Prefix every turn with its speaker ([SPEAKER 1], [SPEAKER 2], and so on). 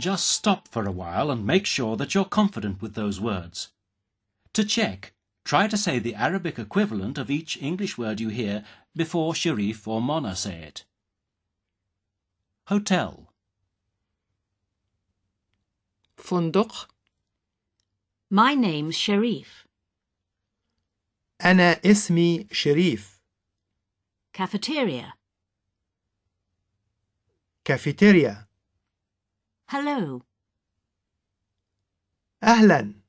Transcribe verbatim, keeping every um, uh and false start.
[SPEAKER 1] just stop for a while and make sure that you're confident with those words. To check, try to say the Arabic equivalent of each English word you hear before Sharif or Mona say it. Hotel.
[SPEAKER 2] فندق.
[SPEAKER 3] My name's Sharif.
[SPEAKER 4] أنا اسمي شريف.
[SPEAKER 3] Cafeteria.
[SPEAKER 4] كافيتيريا.
[SPEAKER 3] Hello.
[SPEAKER 4] أهلا.